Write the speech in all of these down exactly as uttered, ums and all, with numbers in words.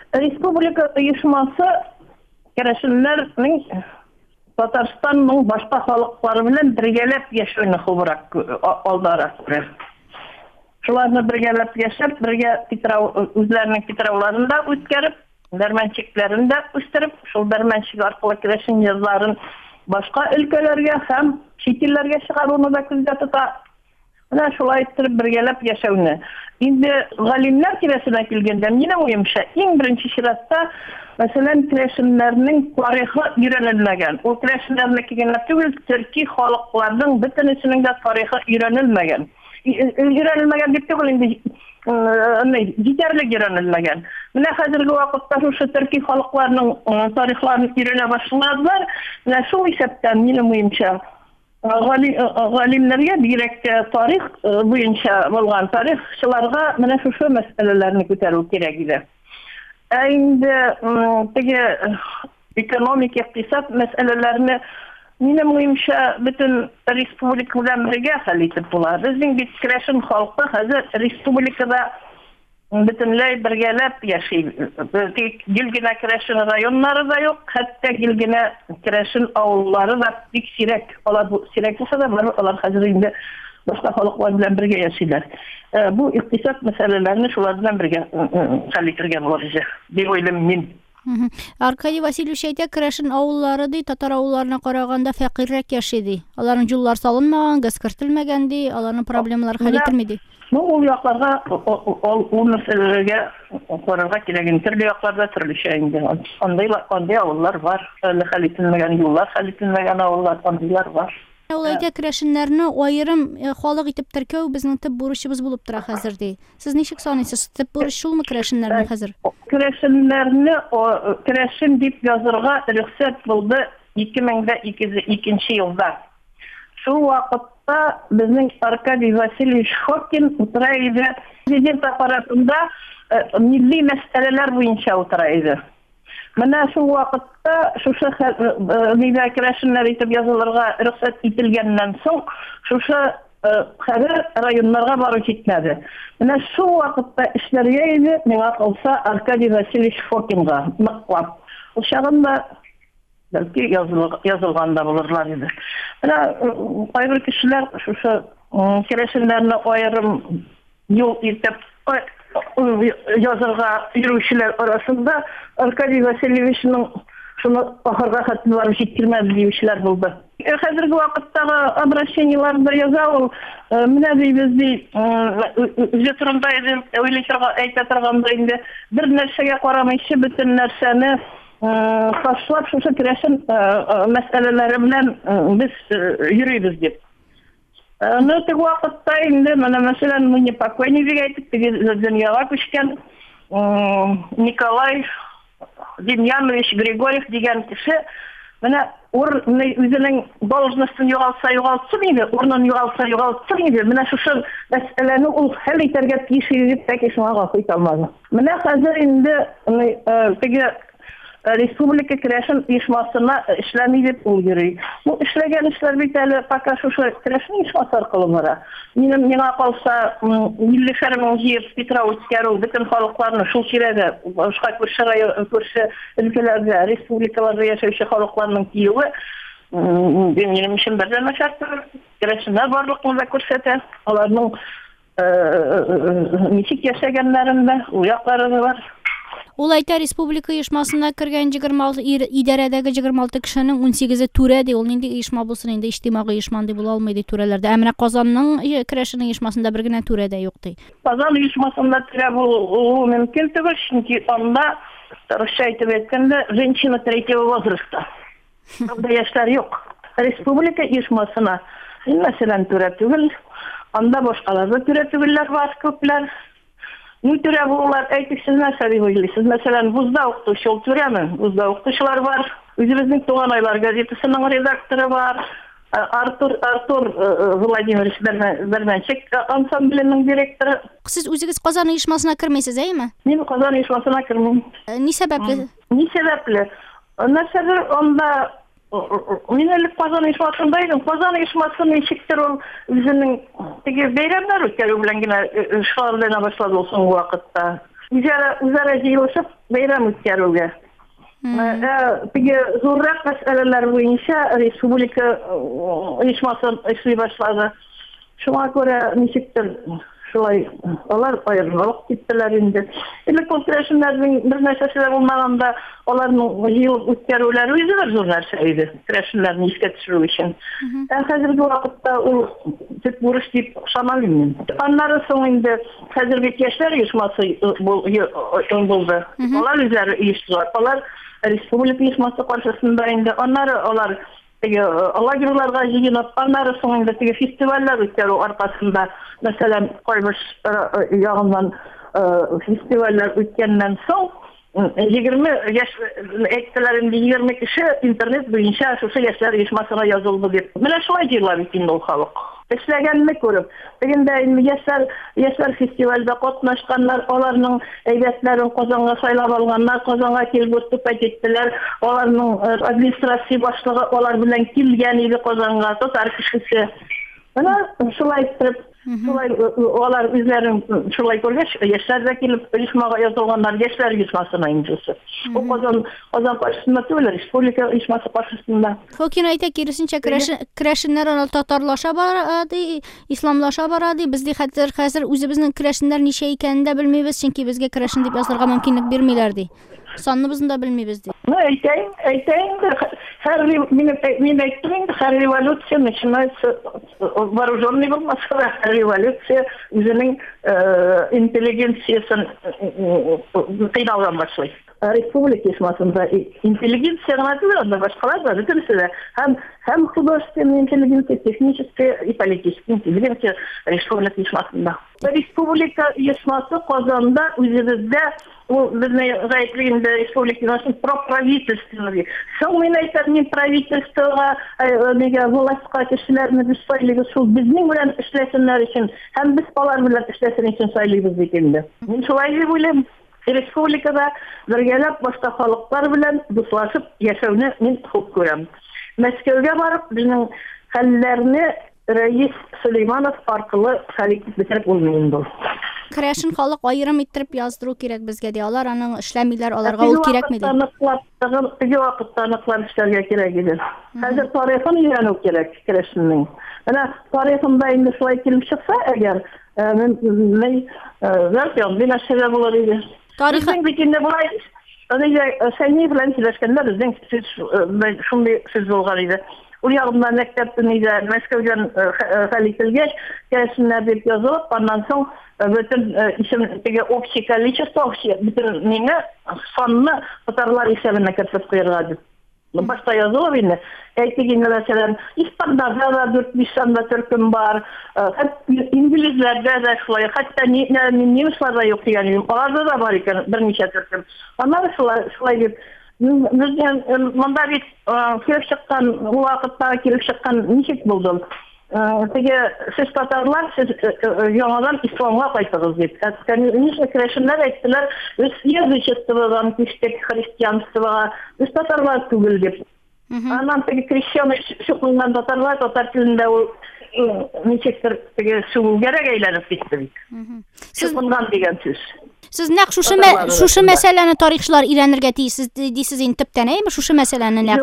Республика оешмасы керәшеннәрнең Татарстанның башка халыклары белән бергәләп яшәүне хубрак алдарак күрә. Шуларны бергәләп яшәп, бергә үзләренең питрауларында үткәреп, дәрмәнчекләрендә үстереп, шул дәрмәнчек аркылы керәшен язларын башка өлкәләргә һәм чит илләргә чыгаруны да күздә тота. Менә шулай итеп бергәләп яшәүне. Инде галимнәр тирәсенә килгәндә, минем уемча, иң беренче чиратта, мәсәлән, керәшеннәрнең тарихы өйрәнелмәгән. Ул керәшеннәрнеке генә түгел, төрки халыкларның бөтенесенең дә тарихы өйрәнелмәгән. Өйрәнелмәгән дип түгел инде, җитәрлек өйрәнелмәгән. Менә хәзерге вакытта шушы төрки халыкларның тарихларын өйрәнә башладылар. Менә шул исәптән минем уемча галимнәргә бигрәк тарих буенча булган тарихчыларга менә шушы мәсьәләләрне күтәрү кирәк иде. Ә инде теге экономик, икътисад мәсьәләләрне минем уемча бөтен республика белән бергә хәл итеп була. Безнең бит керәшен халкы хәзер республикада бөтенләй бергәләп яши. Тик гел генә керәшен районнары да юк, хәтта гел генә керәшен авыллары да бик сирәк. Алар сирәк булса да, алар хәзер инде башка халыклар белән бергә яшиләр. Бу икътисад мәсьәләләрне шулар белән бергә хәл итәргә булыр дип уйлыйм мин. Аркадий Васильевич әйтә, керәшен авыллары ди, татар авылларына караганда фәкыйрәк яши ди. Аларның юллар салынмаган, газ кертелмәгән ди, аларның проблемалары хәл ителми ди. Ну, ул якларга, ул мәсьәләгә карарга кирәк. Төрле якларда төрлечә инде. Андай андай авыллар бар, хәл ителмәгән юллар, хәл ителмәгән авыллар, андыйлар бар. Ул әйтә, керәшеннәрне аерым халык итеп теркәү безнең төп бурычыбыз булып тора хәзер ди. Сез ничек саныйсыз? Төп бурыч шулмы керәшеннәрнең хәзер? Керәшеннәрне керәшен дип язырга рөхсәт булды ике мең икенче елда. Шул вакытта безнең Аркадий Васильевич Хокин утыра иде. Президент аппаратында милли мәсьәләләр буенча утыра иде. Менә шул вакытта шушы милли керәшеннәр итеп язылырга рөхсәт ителгәннән соң шушы хәзер районнарга бару җитмәде. Менә шул вакытта эшләргә иде, миңа калса Аркадий Васильевич Фокинга ныклап. Ул чагында бәлки язылган да булырлар иде. Менә кайбер кешеләр шушы керәшеннәрне аерым юл итеп язырга йөрүчеләр арасында Аркадий Васильевичның шуны ахырга хәтле барып җиткермәде диючеләр булды. Хәзерге вакыттагы обращениеларда яза ул, менә дибез ди, үзе турында уйлыйсырга әйтә торганда инде бер нәрсәгә карамыйча бөтен нәрсәне ташлап шушы керәшен мәсьәләләре белән без йөрибез дип. Ну, теге вакытта инде менә мәсәлән Муни Покойник әйтеп, теге дөньяга күчкән Николай Демьянович Григорьев дигән кеше менә үзенең должностын югалтса югалтсын иде, урынын югалтса югалтсын иде. Менә шушы мәсьәләне ул хәл итәргә тиеш иде дип тәки шуңа гафу итә алмады. Менә хәзер инде теге республика керәшен оешмасына эшләми дип ул йөри. Бу эшләгән эшләр бит әле пока шушы керәшен оешмасы аркылы бара. Минем миңа калса милли фәрман җыеп питрау үткәрү бөтен халыкларны шул тирәдә, башка күрше район, күрше өлкәләрдә, республикаларда яшәүче халыкларның киюе минем өчен бер дә начар түгел. Керәшеннәр барлыкны да күрсәтә. Аларның ничек яшәгәннәрен дә, уяклары да бар. Ул әйтә, республика оешмасына кергән егерме алты идарәдәге егерме алты кешенең ун сигезе түрә ди. Ул нинди оешма булсын инде, иҗтимагый оешма ди була алмый ди түрәләрдә. Әмма Казанның керәшен оешмасында бер генә түрә дә юк ди. Казан оешмасында түрә булу мөмкин түгел, чөнки анда русча әйтеп әйткәндә женщина третьего возраста. Анда яшьләр юк. Республика оешмасына мәсәлән түрә түгел, анда башкалар да түрә түгелләр бар, күпләр. Ну, түрә булулар, әйтексез нәрсә дип уйлыйсыз. Мәсәлән, вузда укытучы ул түрәме? Вузда укытучылар бар. Үзебезнең Туган айлар газетасының редакторы бар. Артур Артур Владимирович Бернанчик ансамбленең директоры. Сез үзегез Казан оешмасына кермәйсез, әйме? Мин Казан оешмасына кермим. Ни сәбәпле? Ни сәбәпле? Нәрсәдер анда мин әле Казан оешмасында идем. Казан оешмасы ничектер ул үзенең теге бәйрәмнәр үткәрү белән генә шөгыльләнә башлады ул соңгы вакытта. Үзара җыелышып бәйрәм үткәрүгә. Теге зуррак мәсьәләләр буенча республика оешмасы эшли башлады. Шуңа күрә ничектер шулай алар аерылып киттеләр инде. Электрон керәшеннәрнең бер нәрсәсе дә булмаганда, аларның җыелып үткәрүләре үзе бер зур нәрсә иде. Керәшеннәрне искә төшерү өчен. Ә хәзерге вакытта ул төп бурыч дип саналмый. Аннары соң инде хәзер бит яшьләр оешмасы булды. Алар үзләре оештылар. Алар республика оешмасы каршысында инде аннары алар теге лагерьларга җыенып, аннары соң инде теге фестивальләр үткәрү аркасында, мәсәлән, Кайбыш ягыннан фестивальләр үткәннән соң егерме яшь әйттеләр инде егерме кеше интернет буенча шушы яшьләр оешмасына язылды дип. Менә шулай җыела бит инде ул халык. Эшләгәнне күреп. Дигәндә инде яшьләр яшьләр фестивальдә катнашканнар, аларның әйбәтләрен Казанга сайлап алганнар, Казанга килеп выступать иттеләр. Аларның администрация башлыгы алар белән килгән иде Казанга, татар кешесе. Менә шулай итеп, шулай алар үзләрен шулай күргәч, яшьләр дә килеп оешмага язылганнар, яшьләр оешмасына инде. Ул Казан Казан каршысында түгел, республика оешмасы каршысында. Фокин әйтә, киресенчә керәшеннәр аны татарлаша барды, исламлаша барды. Бездә хәтер хәзер үзебезнең керәшеннәр ничә икәнен дә белмибез, чөнки безгә керәшен дип язырга мөмкинлек бирмиләр ди. Санныбызны да белмибез ди. Ну, әйтәйин, әйтәйин, һәр мин әйттем инде, һәр революция начинается вооруженный булмаса, һәр революция үзенең интеллигенциясын кыйнаудан башлый. Республика оешмасында интеллигенция гына түгел, анда башкалар да бөтенесе дә һәм һәм художественная интеллигенция, техническая и политическая интеллигенция республика оешмасында. Республика оешмасы Казанда үзебездә ул безнең гаеплегендә республиканың проправительственный. Соң мин әйтәм, мин правительствога, нигә властька кешеләрне без сайлыйбыз, шул безнең белән эшләсеннәр өчен, һәм без алар белән эшләсен өчен сайлыйбыз дип инде. Мин шулай дип уйлыйм. Республикада бергәләп башка халыклар белән дуслашып яшәүне мин хуп күрәм. Мәскәүгә барып, безнең хәлләрне Рәис Сөлейманов аркылы хәл итеп бетереп булмый инде. Керәшен халык аерым иттереп яздыру кирәк безгә ди. Алар аның эшләмиләр, аларга ул кирәкми ди. Теге вакытта аныклар эшләргә кирәк иде. Хәзер тарихын өйрәнү кирәк керәшеннең. Менә тарихында инде шулай килеп чыкса, әгәр мен зәр бин ашыра булыр иде. Тарихын битендә булай. Аны сәйни белән сөйләшкәндә безнең шундый сүз булган иде. Ул ягымда мәктәптә иде, Мәскәүдән хәл ителгәч, керәшеннәр дип язылып, аннан соң бөтен исем теге общее количество, бөтен мине санны татарлар исәбенә кертеп куярга дип. Башта язылып инде. Әйтегән мәсәлән, испаннарда да дүрт-биш санда төркем бар, инглизләрдә дә шулай, хәтта немецларда юк дигән, аларда да бар икән берничә төркем. Аннары шулай дип безнең монда бит килеп чыккан, вакытта килеп чыккан ничек булды? Теге сез татарлар, сез яңадан исламга кайтыгыз дип. Конечно, керәшеннәр әйттеләр, без язычестводан күчтек христианствога, без татарлар түгел дип. Аннан теге крещеный шукылган татарлар татар телендә ул ничектер теге сүгүгәрәк әйләнеп китте бит. Шукылган дигән сүз. Siz naq şuşu şuşu məsələni tarixçilər öyrənirgə deyirsiz, deyirsiz indi təpdənəymi şuşu məsələni naq?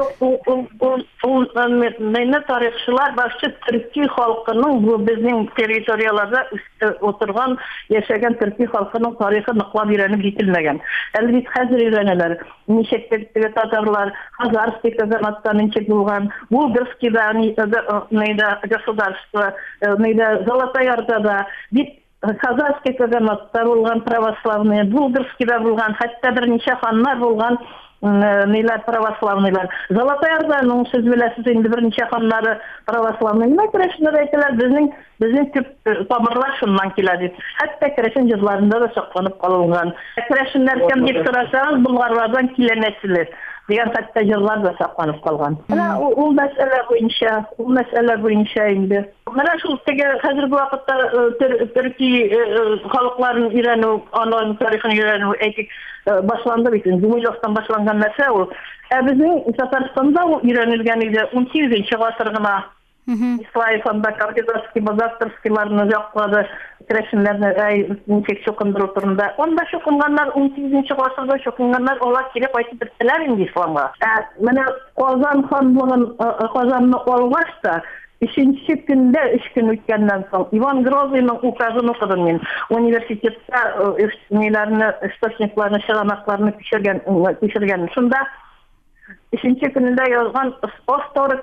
Ул менә тарихчылар башчы төрки халкының бу безнең территорияларда отырган, яшәгән төрки халкының тарихы ныклап өйрәнеп җителмәгән. Әлбәттә хәзер өйрәнәләр. Ничектер татарлар Хазарский казаматтан ничек булган, Булгарскийда, нейда государство, нейда Золотоярда бит Казанский казаматта булган православные, Булгарскийда булган, хәтта берничә ханнар булган, ниләр православныйлар. Золотоярданың сез беләсез инде берничә ханнары православный. Менә керәшеннәр әйтәләр, безнең безнең төп тамырлар шуннан килә дип. Хәтта керәшен җырларында да сакланып калган. Керәшеннәр кем дип сорасагыз, булгарлардан килә нәселе дигән хәтта җырлар да сакланып калган. Менә ул мәсьәлә буенча, ул мәсьәлә буенча инде. Менә шул теге хәзерге вакытта төрки халыкларын өйрәнү, аның тарихын өйрәнү әйтик башланды бит. Гумилевтан башланган нәрсә ул. Ә безнең Татарстанда ул өйрәнелгән иде унсигезенче гасыр гына. Ислаев анда Капитанский базарторскийларны жаклады, керәшеннәрне әй ничек чукындыру турында. Анда чукынганнар ун сигезенче гасырда чукынганнар, алар кире кайтып беттеләр инде исламга. Менә Казан ханлыгын Казанны алгач та Üçüncü günde, üç gün ütkenden sonra Ivan Grozny'nin ukazını okudum men. Üniversitette nelerini, istosniklarını, şıranaklarını pişirgen, pişirgen. Şunda üçüncü gününde yazgan Ostoro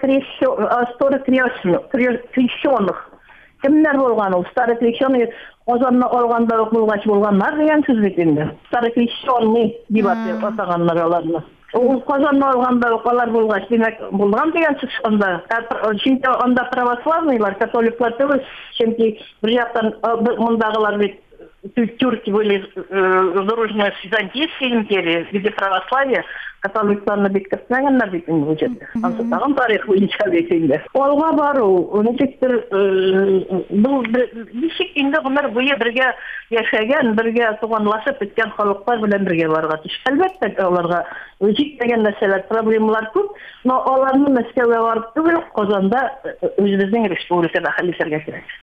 Kriyonluk. Kimler bolgan ol? Stara Kriyonluk Ozanna olganda bulgaç bolganlar degan söz betinde. Stara Kriyonluk dibatı ataganlar alarını. O Kazan'da olganda okalar bulgaç demek bulgan degan söz onda. Çünkü onda православныйлар, католиклар түгел. Çünkü bir jaqtan mundagılar bit Türk были дружно с Византийской империей, где православие, католикларны бит кертмәгәннәр бит инде җирдә. Ансы тагын тарих буенча бетендә. Алга бару, ничектер бу ничек инде гомер буе бергә яшәгән, бергә туганлашып беткән халыклар белән бергә барырга тиеш. Әлбәттә, аларга җитмәгән мәсьәләләр, проблемалар күп, но аларны Мәскәүгә барып түгел, Казанда үзебезнең республикада хәл итәргә кирәк.